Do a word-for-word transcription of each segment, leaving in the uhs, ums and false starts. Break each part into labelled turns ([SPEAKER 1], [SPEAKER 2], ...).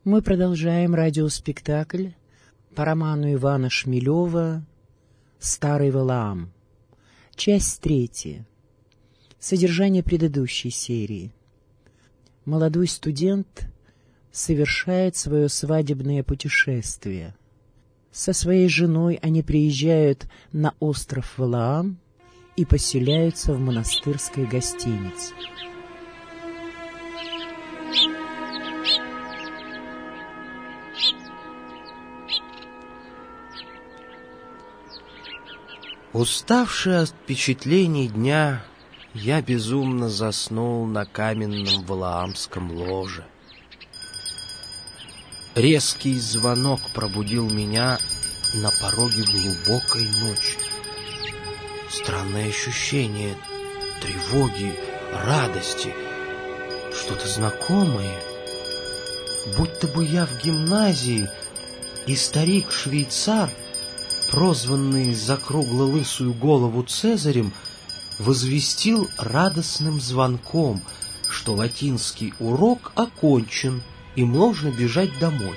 [SPEAKER 1] Мы продолжаем радиоспектакль по роману Ивана Шмелева «Старый Валаам». Часть третья. Содержание предыдущей серии. Молодой студент совершает свое свадебное путешествие. Со своей женой они приезжают на остров Валаам и поселяются в монастырской гостинице.
[SPEAKER 2] Уставший от впечатлений дня, я безумно заснул на каменном валаамском ложе. Резкий звонок пробудил меня на пороге глубокой ночи. Странное ощущение тревоги, радости, что-то знакомое. Будто бы я в гимназии, и старик-швейцар, прозванный за кругло-лысую голову Цезарем, возвестил радостным звонком, что латинский урок окончен и можно бежать домой.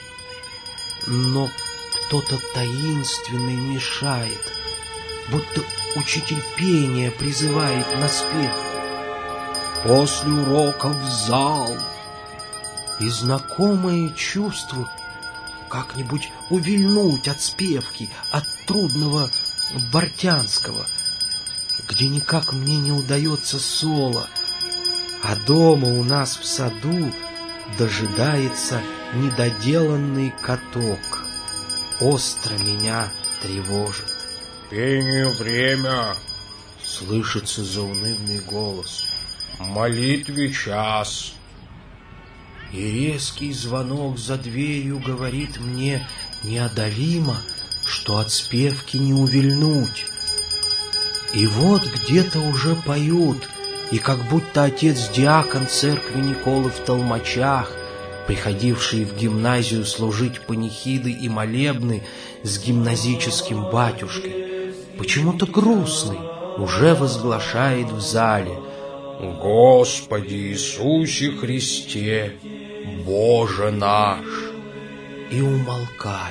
[SPEAKER 2] Но кто-то таинственный мешает, будто учитель пения призывает на спев. После урока в зал. И знакомое чувство как-нибудь увильнуть от спевки, от трудного бартянского, где никак мне не удается соло, а дома у нас в саду дожидается недоделанный каток. Остро меня тревожит.
[SPEAKER 3] «Пению время!»
[SPEAKER 2] — слышится заунывный голос.
[SPEAKER 3] «Молитве час!»
[SPEAKER 2] И резкий звонок за дверью говорит мне неодолимо, что от спевки не увильнуть. И вот где-то уже поют, и как будто отец-диакон церкви Николы в Толмачах, приходивший в гимназию служить панихиды и молебны с гимназическим батюшкой, почему-то грустный, уже возглашает в зале:
[SPEAKER 3] «Господи Иисусе Христе, Боже наш!»
[SPEAKER 2] и умолкает.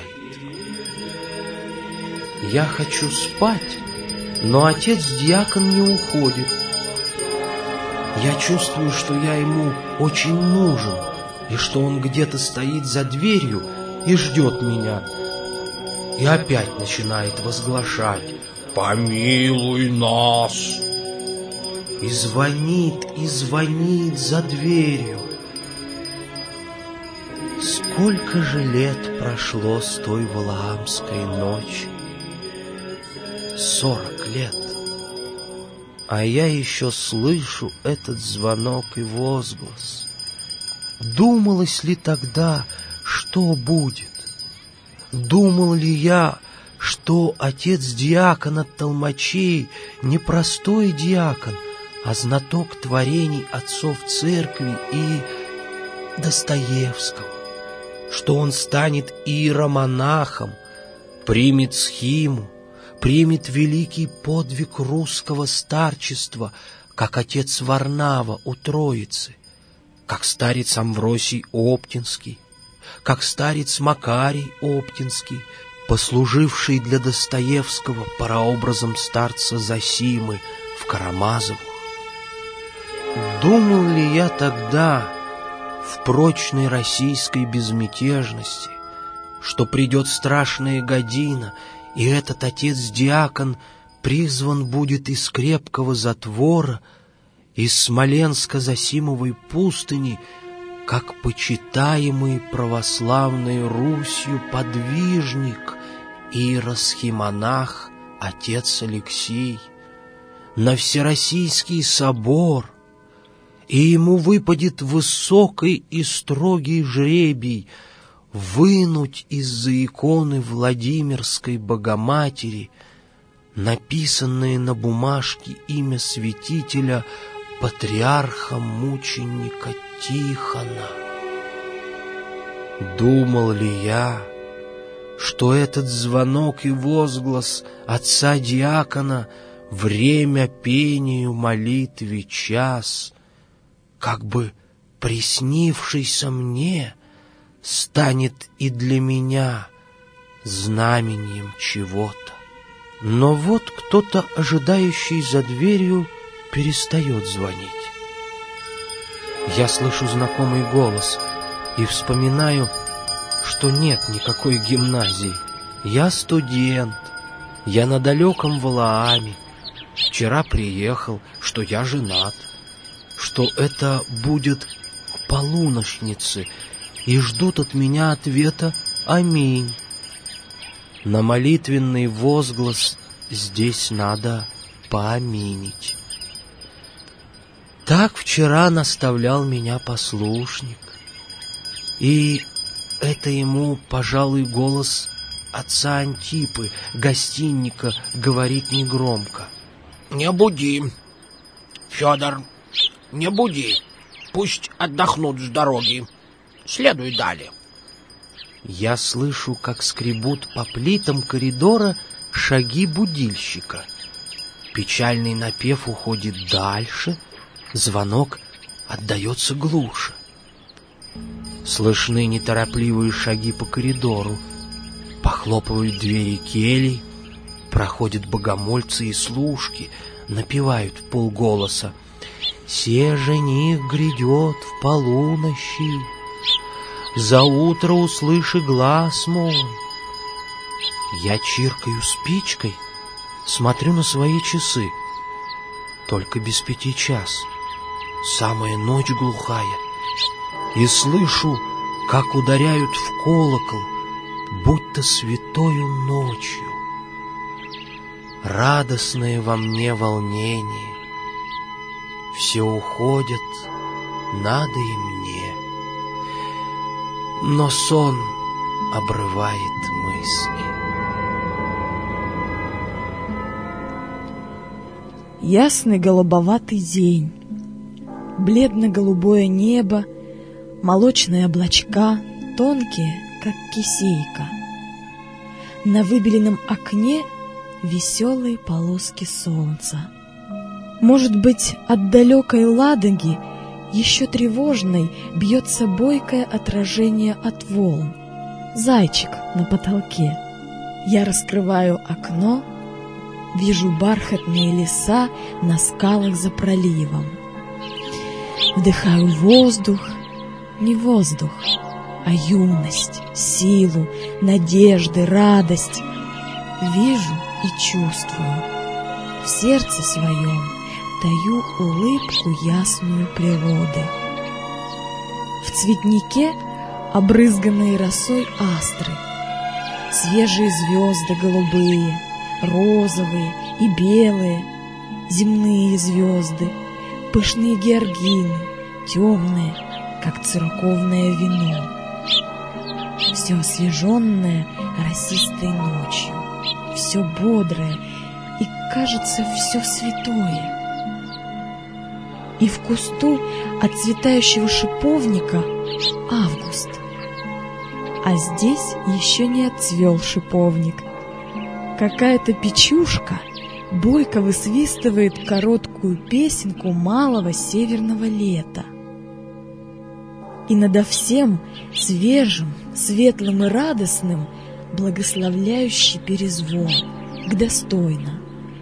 [SPEAKER 2] Я хочу спать, но отец-диакон не уходит. Я чувствую, что я ему очень нужен, и что он где-то стоит за дверью и ждет меня. И опять начинает возглашать: «Помилуй нас!» И звонит, и звонит за дверью. Сколько же лет прошло с той валаамской ночи? Сорок лет. А я еще слышу этот звонок и возглас. Думалось ли тогда, что будет? Думал ли я, что отец-диакон от толмачей не простой диакон, а знаток творений отцов церкви и Достоевского, что он станет иеромонахом, примет схиму, примет великий подвиг русского старчества, как отец Варнава у Троицы, как старец Амвросий Оптинский, как старец Макарий Оптинский, послуживший для Достоевского прообразом старца Зосимы в Карамазовых. Думал ли я тогда, в прочной российской безмятежности, что придет страшная година, и этот отец-диакон призван будет из крепкого затвора, из Смоленско-Зосимовой пустыни, как почитаемый православной Русью подвижник, иеросхимонах отец Алексей, на Всероссийский собор, и ему выпадет высокий и строгий жребий вынуть из-за иконы Владимирской Богоматери написанное на бумажке имя святителя патриарха-мученика Тихона. Думал ли я, что этот звонок и возглас отца-диакона «Время пению молитве час», как бы приснившийся мне, станет и для меня знаменем чего-то. Но вот кто-то, ожидающий за дверью, перестает звонить. Я слышу знакомый голос и вспоминаю, что нет никакой гимназии. Я студент, я на далеком Валааме. Вчера приехал, что я женат, что это будет к полуночнице, и ждут от меня ответа «Аминь». На молитвенный возглас здесь надо поаминить. Так вчера наставлял меня послушник, и это ему, пожалуй, голос отца Антипы, гостинника, говорит негромко.
[SPEAKER 4] «Не буди, Федор, не буди, пусть отдохнут с дороги, следуй далее».
[SPEAKER 2] Я слышу, как скребут по плитам коридора шаги будильщика. Печальный напев уходит дальше, звонок отдается глуше. Слышны неторопливые шаги по коридору, похлопывают двери келий, проходят богомольцы и служки, напевают вполголоса: «Се жених грядет в полуночи, за утро услыши глас мой». Я чиркаю спичкой, смотрю на свои часы. Только без пяти час, самая ночь глухая, и слышу, как ударяют в колокол, будто святою ночью. Радостное во мне волнение, все уходят, надо и мне. Но сон обрывает мысли.
[SPEAKER 5] Ясный голубоватый день, бледно-голубое небо, молочные облачка, тонкие, как кисейка. На выбеленном окне веселые полоски солнца. Может быть, от далекой Ладоги еще тревожной бьется бойкое отражение от волн. Зайчик на потолке. Я раскрываю окно, вижу бархатные леса на скалах за проливом. Вдыхаю воздух, не воздух, а юность, силу, надежды, радость. Вижу и чувствую. В сердце своем таю улыбку ясную природы. В цветнике обрызганные росой астры, свежие звезды голубые, розовые и белые, земные звезды, пышные георгины, темные, как церковное вино. Все освеженное росистой ночью, все бодрое и, кажется, все святое. И в кусту отцветающего шиповника август, а здесь еще не отцвел шиповник. Какая-то печушка бойко высвистывает короткую песенку малого северного лета. И надо всем свежим, светлым и радостным благословляющий перезвон к достойно.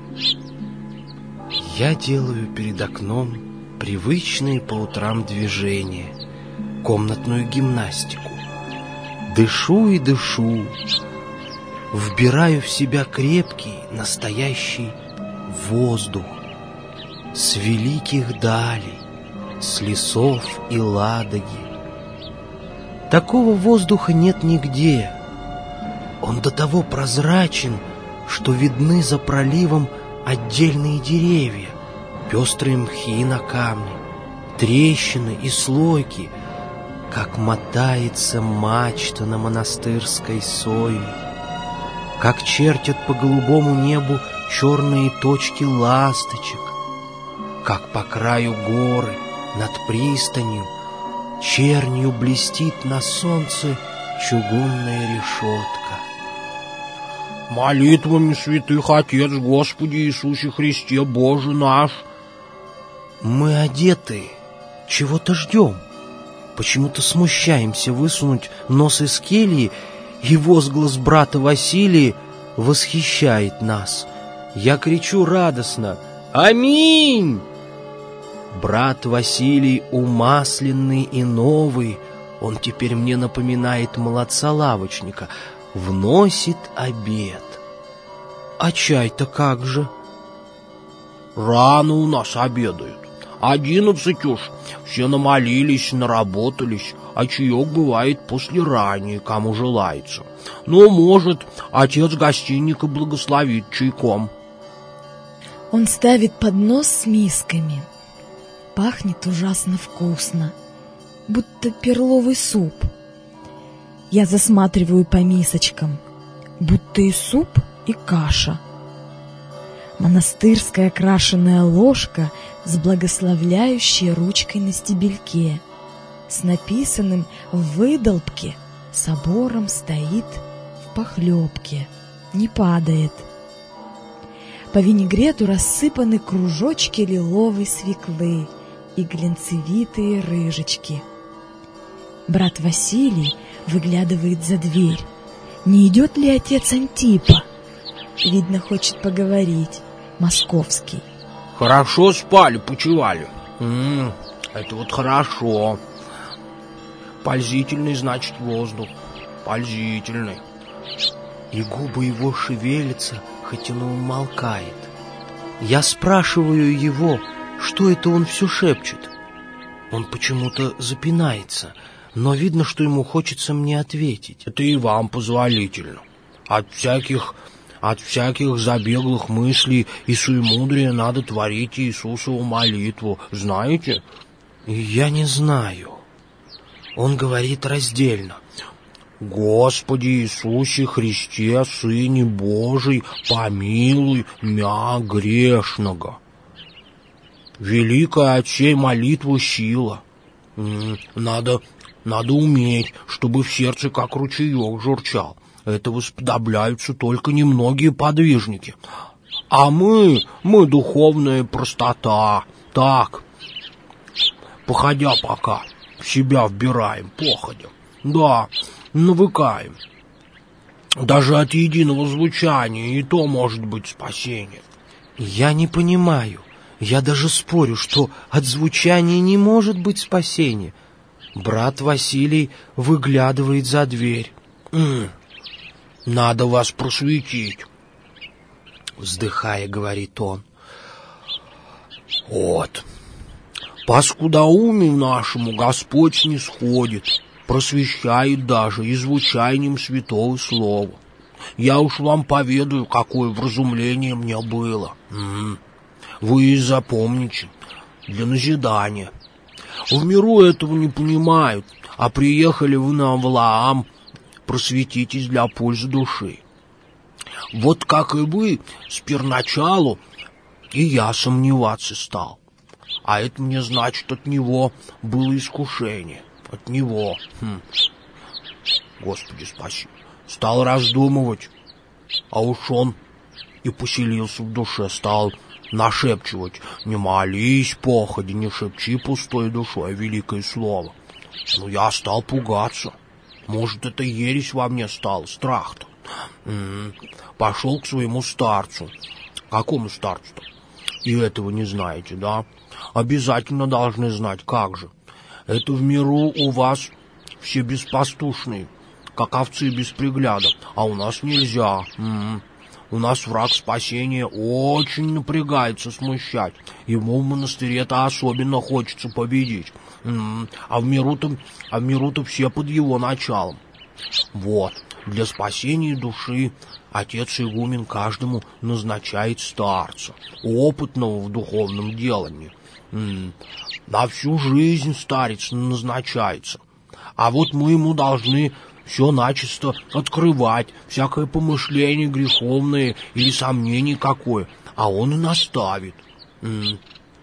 [SPEAKER 2] Я делаю перед окном привычные по утрам движения, комнатную гимнастику. Дышу и дышу, вбираю в себя крепкий, настоящий воздух с великих далей, с лесов и Ладоги. Такого воздуха нет нигде. Он до того прозрачен, что видны за проливом отдельные деревья, пестрые мхи на камне, трещины и слойки, как мотается мачта на монастырской сойме, как чертят по голубому небу черные точки ласточек, как по краю горы над пристанью чернью блестит на солнце чугунная решетка.
[SPEAKER 4] «Молитвами святых Отец, Господи Иисусе Христе, Боже наш!»
[SPEAKER 2] Мы одеты, чего-то ждем. почему-то смущаемся высунуть нос из кельи, и возглас брата Василия восхищает нас. Я кричу радостно: «Аминь!» Брат Василий умасленный и новый, он теперь мне напоминает молодца-лавочника, вносит обед. А чай-то как же?
[SPEAKER 4] Рано у нас обедают. Одиннадцать уж. Все намолились, наработались, а чаек бывает после ранее, кому желается. Ну, может, отец гостинника благословит чайком.
[SPEAKER 5] Он ставит поднос с мисками. Пахнет ужасно вкусно, будто перловый суп. Я засматриваю по мисочкам, будто и суп, и каша. Монастырская крашеная ложка с благословляющей ручкой на стебельке, с написанным в выдолбке собором стоит в похлебке, не падает. По винегрету рассыпаны кружочки лиловой свеклы и глянцевитые рыжечки. Брат Василий выглядывает за дверь. Не идет ли отец Антипа? Видно, хочет поговорить. Московский.
[SPEAKER 4] Хорошо спали, почивали. М-м, это вот хорошо. Пользительный, значит, воздух. Пользительный.
[SPEAKER 2] И губы его шевелятся, хоть он умолкает. Я спрашиваю его, что это он все шепчет. Он почему-то запинается, но видно, что ему хочется мне ответить.
[SPEAKER 4] Это и вам позволительно. От всяких... От всяких забеглых мыслей и суемудрия надо творить Иисусову молитву. Знаете?
[SPEAKER 2] Я не знаю. Он говорит раздельно.
[SPEAKER 4] Господи Иисусе Христе, Сыне Божий, помилуй мя грешного. Великая от сей молитвы сила. Надо, надо уметь, чтобы в сердце как ручеек журчал. Этого сподобляются только немногие подвижники. А мы, мы духовная простота. Так, походя пока, в себя вбираем, походя. Да, навыкаем. Даже от единого звучания и то может быть спасение.
[SPEAKER 2] Я не понимаю. Я даже спорю, что от звучания не может быть спасения. Брат Василий выглядывает за дверь.
[SPEAKER 4] М-м. Надо вас просветить,
[SPEAKER 2] вздыхая, говорит он.
[SPEAKER 4] Вот, по скудоумию нашему Господь не сходит, просвещает даже и звучанием святого слова. Я уж вам поведаю, какое вразумление мне было. М-м. Вы и запомните, для назидания. В миру этого не понимают, а приехали вы на Валаам, просветитесь для пользы души. Вот как и вы, сперначалу и я сомневаться стал. А это мне значит, от него было искушение. От него. Хм. Господи, спаси. Стал раздумывать, а уж он и поселился в душе, стал нашепчивать. Не молись, походи, не шепчи пустой душой великое слово. Ну, я стал пугаться. Может, это ересь во мне стала, страх-то. М-м-м. Пошел к своему старцу. Какому старцу-то? И этого не знаете, да? Обязательно должны знать, как же. Это в миру у вас все беспастушные, как овцы без пригляда, а у нас нельзя. М-м. У нас враг спасения очень напрягается смущать. Ему в монастыре-то особенно хочется победить. М-м. А в миру-то, а в миру-то все под его началом. Вот, для спасения души отец игумен каждому назначает старца, опытного в духовном делании. М-м. На всю жизнь старец назначается. А вот мы ему должны все начисто открывать, всякое помышление греховное или сомнение какое, а он и наставит. М-м.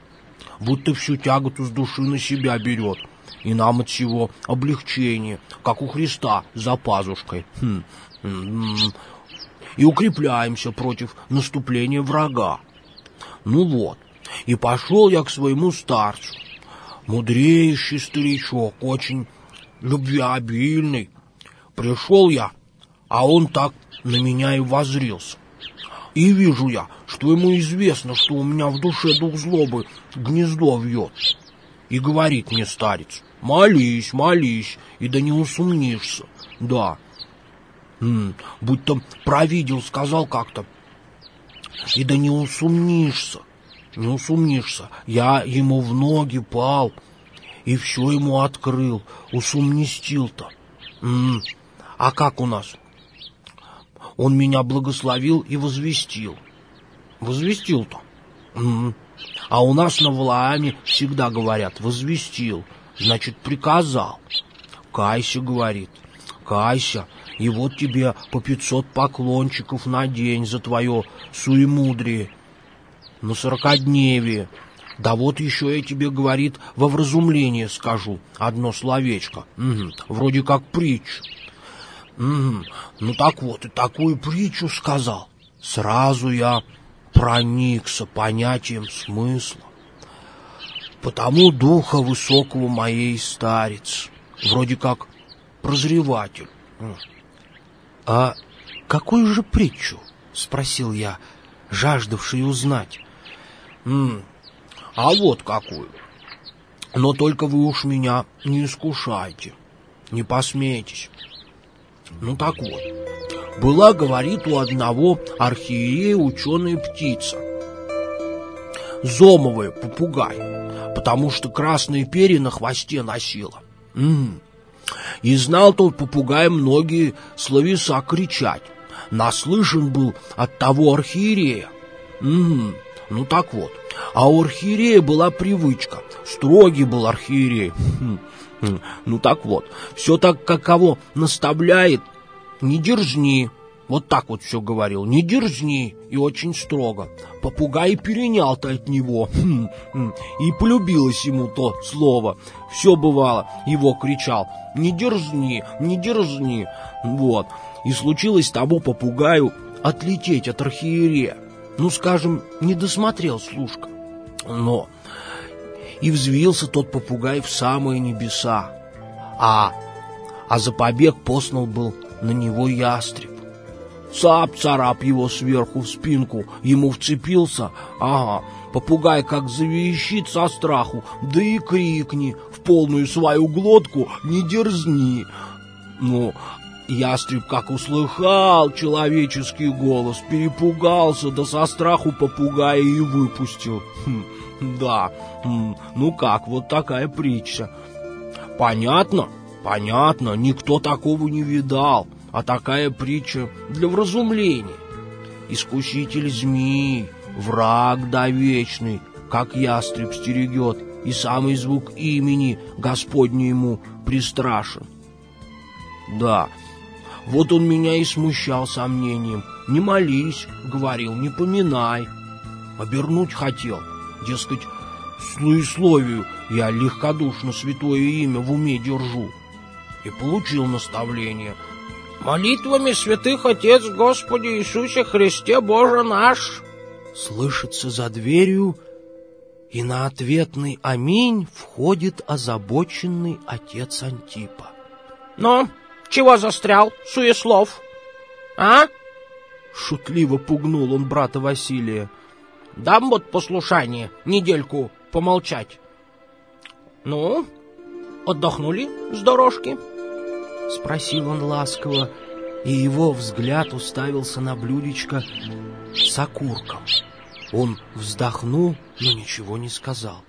[SPEAKER 4] Будто всю тяготу с души на себя берет, и нам от всего облегчение, как у Христа за пазушкой. Хм. М-м. И укрепляемся против наступления врага. Ну вот, и пошел я к своему старцу. мудреющий старичок, очень любвеобильный. Пришел я, а он так на меня и воззрился. И вижу я, что ему известно, что у меня в душе дух злобы гнездо вьет. И говорит мне старец: молись, молись, и да не усомнишься. Да, М-м, будто провидел, сказал как-то: и да не усомнишься, не усомнишься. Я ему в ноги пал и все ему открыл, усомнистил-то. М-м, а как у нас? Он меня благословил и возвестил. Возвестил-то. М-м. А у нас на Валааме всегда говорят: возвестил, значит, приказал. Кайся, говорит, кайся, и вот тебе по пятьсот поклончиков на день за твое суемудрие, на сорокодневие. Да вот еще я тебе, говорит, во вразумление скажу одно словечко, угу, вроде как притчу. Угу. Ну так вот, и такую притчу сказал. Сразу я проникся понятием смысла. Потому духа высокого моей старец, вроде как прозреватель. — А какую же притчу? — спросил я, жаждавший узнать. М-м, — А вот какую. Но только вы уж меня не искушайте, не посмейтесь. Ну так вот, была, говорит, у одного архиерея ученая птица, зомовая, попугай, потому что красные перья на хвосте носила. М-м. И знал тот попугай многие словеса кричать, наслышан был от того архиерея. М-м. Ну так вот, а у архиерея была привычка, строгий был архиерей. Ну так вот, все так, как кого наставляет: не дерзни. Вот так вот все говорил: не дерзни, и очень строго. Попугай перенял-то от него, и полюбилось ему то слово. Все бывало, его кричал: не дерзни, не дерзни. Вот, и случилось тому попугаю отлететь от архиерея. Ну, скажем, не досмотрел служка. Но и взвился тот попугай в самые небеса, а, а за побег послан был на него ястреб. Цап-царап его сверху в спинку, ему вцепился, ага, попугай как завещит со страху, да и крикни в полную свою глотку: не дерзни. Ну, ястреб как услыхал человеческий голос, перепугался, да со страху попугая и выпустил. Хм, да, хм, ну как, вот такая притча. Понятно? Понятно, никто такого не видал, а такая притча для вразумления. Искуситель змей, враг довечный, как ястреб стерегет, и самый звук имени Господня ему пристрашен. Да, вот он меня и смущал сомнением. Не молись, говорил, не поминай. Обернуть хотел, дескать, слоесловию я легкодушно святое имя в уме держу. И получил наставление: молитвами святых Отец Господи Иисусе Христе Боже наш. Слышится за дверью, и на ответный аминь входит озабоченный отец Антипа. Ну, чего застрял, суеслов? А? Шутливо пугнул он брата Василия. Дам вот послушание, недельку помолчать. Ну, отдохнули с дорожки? Спросил он ласково, и его взгляд уставился на блюдечко с окурком. Он вздохнул, но ничего не сказал.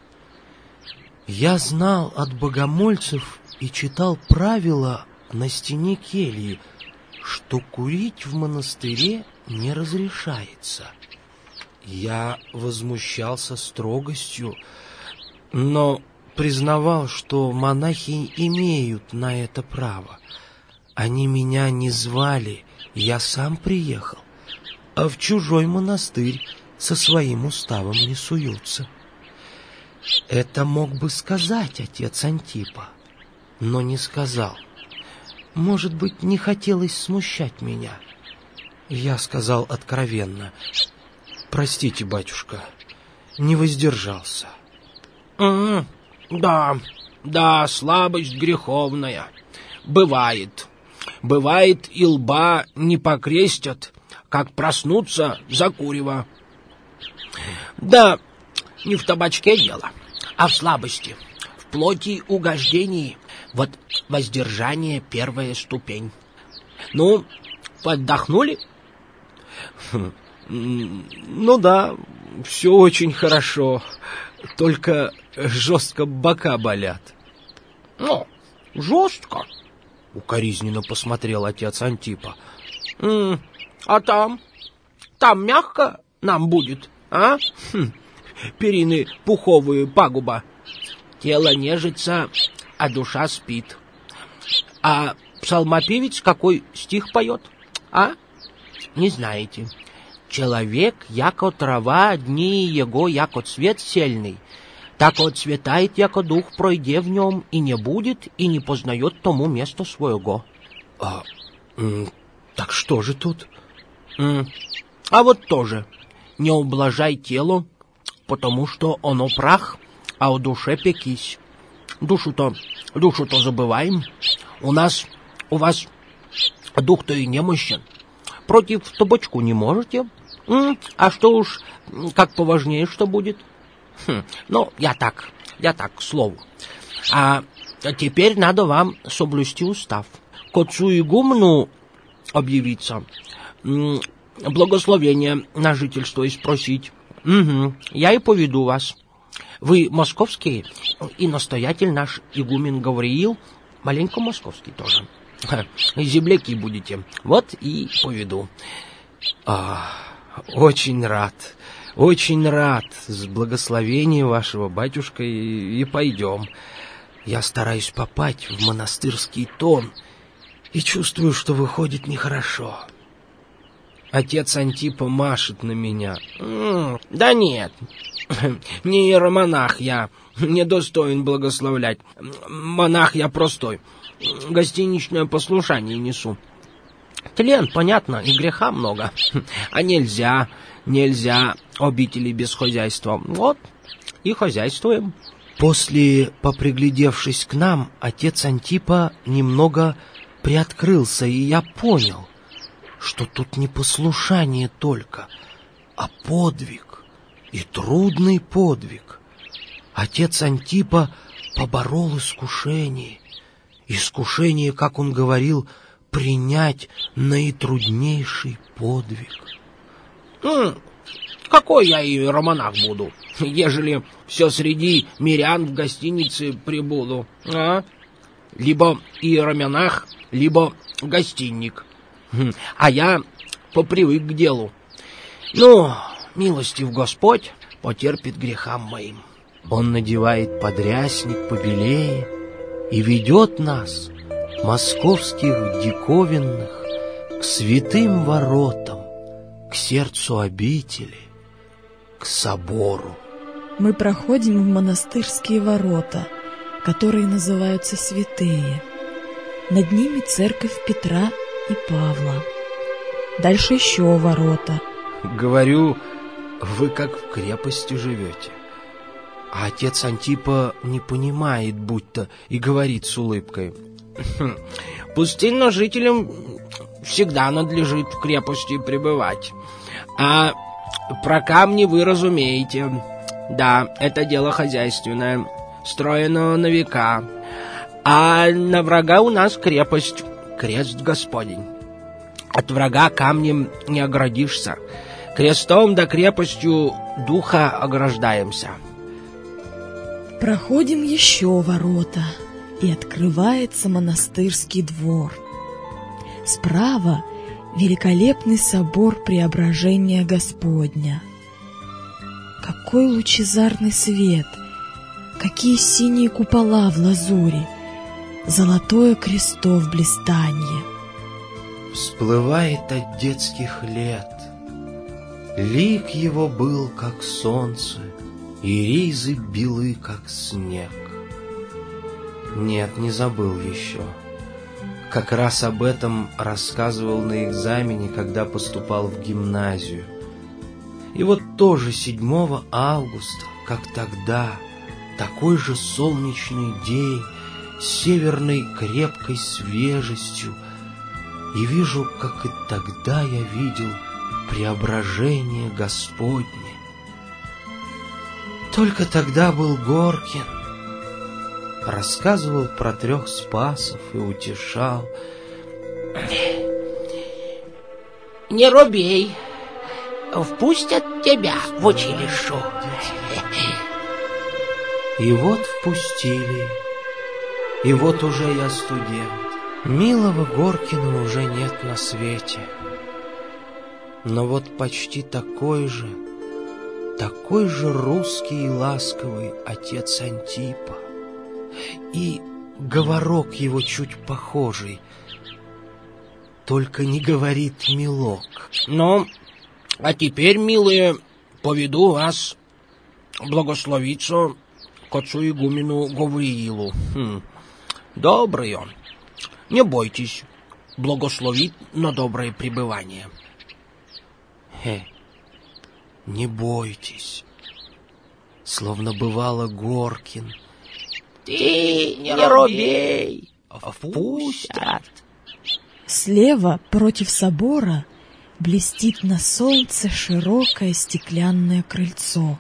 [SPEAKER 4] Я знал от богомольцев и читал правила на стене кельи, что курить в монастыре не разрешается. Я возмущался строгостью, но признавал, что монахи имеют на это право. Они меня не звали, я сам приехал, а в чужой монастырь со своим уставом не суются. Это мог бы сказать отец Антипа, но не сказал. Может быть, не хотелось смущать меня. Я сказал откровенно: простите, батюшка, не воздержался. — Да, да, слабость греховная. Бывает. Бывает, и лба не покрестят, как проснуться за курево. Да, не в табачке дело, а в слабости, в плоти угождении. Вот воздержание — первая ступень. Ну, поддохнули? Ну да, все очень хорошо, только жестко бока болят. Ну, жестко? Укоризненно посмотрел отец Антипа. А там? Там мягко нам будет, а? Хм, перины пуховые, пагуба. Тело нежится, а душа спит. А псалмопевец какой стих поет, а? Не знаете. Человек, яко трава, дни его, яко цвет сельный, так отцветает, яко дух пройде в нем, и не будет, и не познает тому место своего. А, так что же тут? А вот тоже. Не ублажай тело, потому что оно прах, а о душе пекись. Душу-то, душу-то забываем. У нас, у вас дух-то и немощен. Против табачку не можете. А что уж, как поважнее, что будет? Хм, ну, я так, я так, к слову. А теперь надо вам соблюсти устав. К отцу игумену объявиться, благословение на жительство и спросить. Угу, я и поведу вас. Вы московские, и настоятель наш игумен Гавриил, маленько московский тоже. Земляки будете, вот и поведу. А, очень рад, очень рад. С благословения вашего, батюшка, и, и пойдем. Я стараюсь попасть в монастырский тон и чувствую, что выходит нехорошо. Отец Антипа машет на меня. М-м, да нет, не иеромонах я, не достоин благословлять. Монах я простой, гостиничное послушание несу. Тлен, понятно, и греха много. А нельзя, нельзя обители без хозяйства. Вот, и хозяйствуем. После, поприглядевшись к нам, отец Антипа немного приоткрылся, и я понял, что тут не послушание только, а подвиг, и трудный подвиг. Отец Антипа поборол искушение. Искушение, как он говорил, принять наитруднейший подвиг. Ну, какой я иеромонах буду, ежели все среди мирян в гостинице прибуду, а? Либо иеромонах, либо гостинник. А я попривык к делу. Ну, милостив Господь потерпит грехам моим. Он надевает подрясник побелее и ведет нас, московских диковинных, к святым воротам, к сердцу обители, к собору.
[SPEAKER 5] Мы проходим в монастырские ворота, которые называются святые. Над ними церковь Петра и Павла. Дальше еще ворота.
[SPEAKER 4] Говорю, вы как в крепости живете. А отец Антипа не понимает, будто, и говорит с улыбкой. Пустынным жителям всегда надлежит в крепости пребывать. А про камни вы разумеете. Да, это дело хозяйственное, строено на века. А на врага у нас крепость, крест Господень. От врага камнем не оградишься. Крестом да крепостью духа ограждаемся.
[SPEAKER 5] Проходим еще ворота, и открывается монастырский двор. Справа великолепный собор Преображения Господня. Какой лучезарный свет! Какие синие купола в лазури! Золотое кресто в блистанье!
[SPEAKER 2] Всплывает от детских лет. Лик его был, как солнце, и ризы белы, как снег. Нет, не забыл еще. Как раз об этом рассказывал на экзамене, когда поступал в гимназию. И вот тоже седьмого августа, как тогда, такой же солнечный день с северной крепкой свежестью, и вижу, как и тогда я видел преображение Господне. Только тогда был Горкин, рассказывал про трех спасов и утешал.
[SPEAKER 6] Не робей, впустят тебя в училище.
[SPEAKER 2] И вот впустили, и вот уже я студент. Милого Горкина уже нет на свете. Но вот почти такой же, такой же русский и ласковый отец Антипа. И говорок его чуть похожий, только не говорит милок.
[SPEAKER 4] Ну, а теперь, милые, поведу вас благословиться к отцу игумену Гавриилу. Хм. Добрый он. Не бойтесь, благословит на доброе пребывание.
[SPEAKER 2] Хе, не бойтесь. Словно бывало Горкин.
[SPEAKER 6] Ты не робей, впустят.
[SPEAKER 5] Слева против собора блестит на солнце широкое стеклянное крыльцо.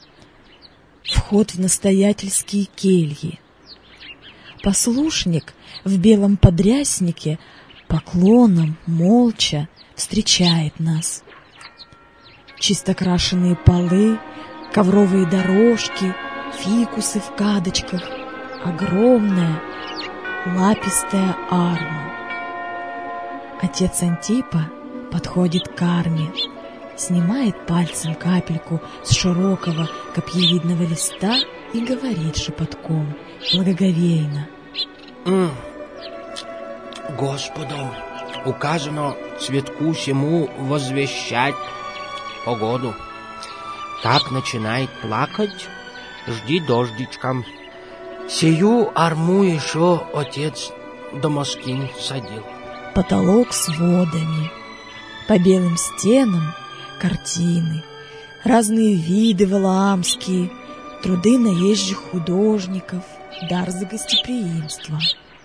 [SPEAKER 5] Вход в настоятельские кельи. Послушник в белом подряснике поклоном, молча встречает нас. Чисто крашеные полы, ковровые дорожки, фикусы в кадочках, огромная лапистая арма. Отец Антипа подходит к арме, снимает пальцем капельку с широкого копьевидного листа и говорит шепотком, благоговейно.
[SPEAKER 4] М-м. Господом указано цветку сему возвещать погоду. Как начинает плакать, жди дождичком. Сию арму еще отец Дамаскин садил.
[SPEAKER 5] Потолок с водами, по белым стенам картины, разные виды валаамские, труды наезжих художников, дар за гостеприимство.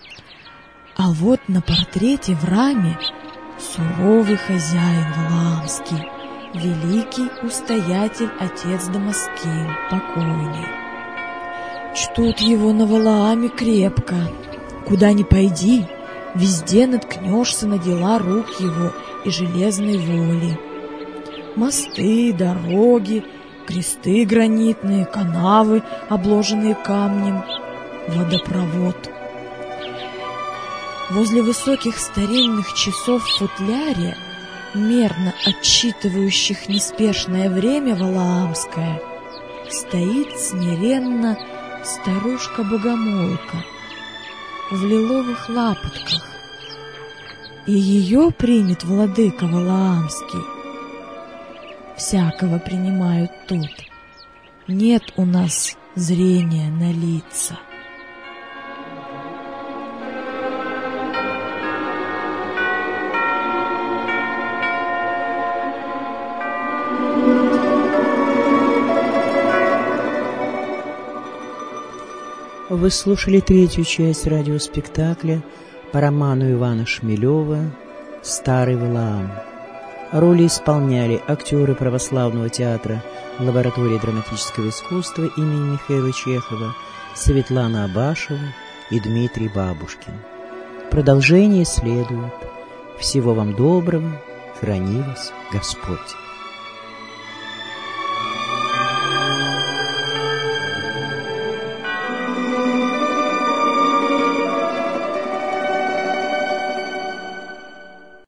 [SPEAKER 5] А вот на портрете в раме суровый хозяин валаамский, великий устоятель отец Дамаскин, покойный. Чтут его на Валааме крепко, куда ни пойди, везде наткнешься на дела рук его и железной воли. Мосты, дороги, кресты гранитные, канавы, обложенные камнем, водопровод. Возле высоких старинных часов в футляре, мерно отсчитывающих неспешное время валаамское, стоит смиренно старушка-богомолка в лиловых лапотках, и ее примет владыка валаамский. Всякого принимают тут, нет у нас зрения на лица.
[SPEAKER 1] Вы слушали третью часть радиоспектакля по роману Ивана Шмелева «Старый Валаам». Роли исполняли актеры православного театра лаборатории драматического искусства имени Михаила Чехова Светлана Абашева и Дмитрий Бабушкин. Продолжение следует. Всего вам доброго, храни вас Господь.